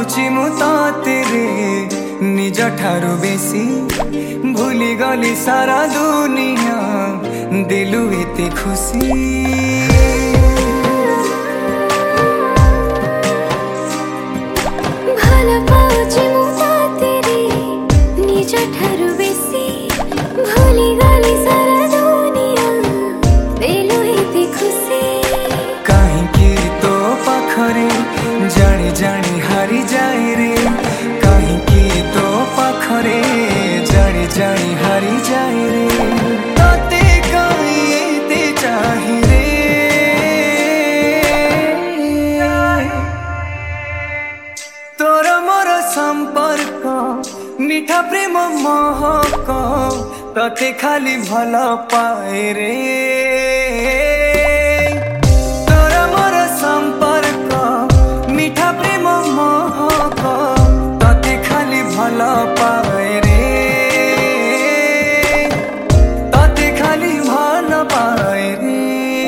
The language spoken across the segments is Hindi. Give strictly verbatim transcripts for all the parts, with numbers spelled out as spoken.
पाउची मु तेरे निज ठारू बेसी भूली गली सारा दुनिया दिलु एते खुशी भला पाउची मु तेरे निज ठारू बेसी भूली गली सारा दुनिया दिलु एते खुशी कहीं तो पाखरे जानी जानी हारी जाए रे कहीं तो पाखरे जानी जानी हारी जाए रे ताते कहीं एते चाहे रे तोर मोर संपर्क मीठा प्रेम महक तते खाली भला पाए रे भला पाए रे ताते खाली भला पाए रे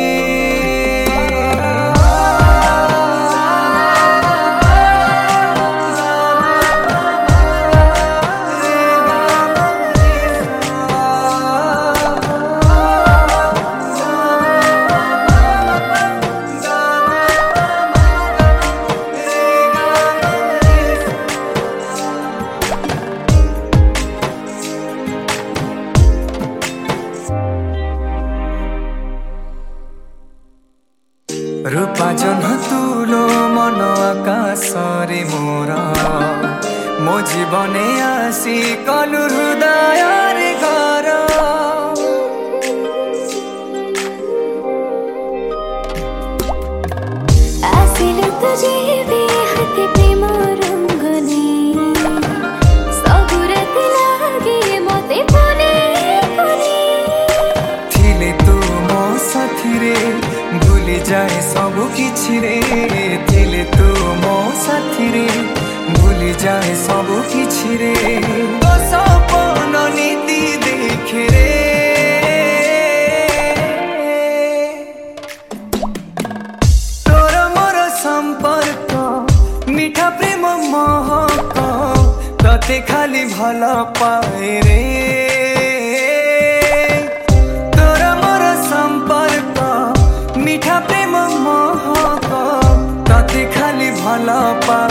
रूपा जन तुलो मन आकाश रे मोर मो जीवने आसी कलु हृदय रे घर आसिलु तुझे भी हाथे प्रेम रंगने सबुरत लागे मते पने पने थिले तू मो साथी रे भूली जाए सबु किछि रे थिले तू मो साथी रे भूली जाए सबु किछि रे तो सपन नीति देखे रे तोर मोर संपर्क मीठा प्रेम महक तते खाली भला पाए रे तोर मोर संपर्क मीठा प्रेम महक तते खाली भला पाए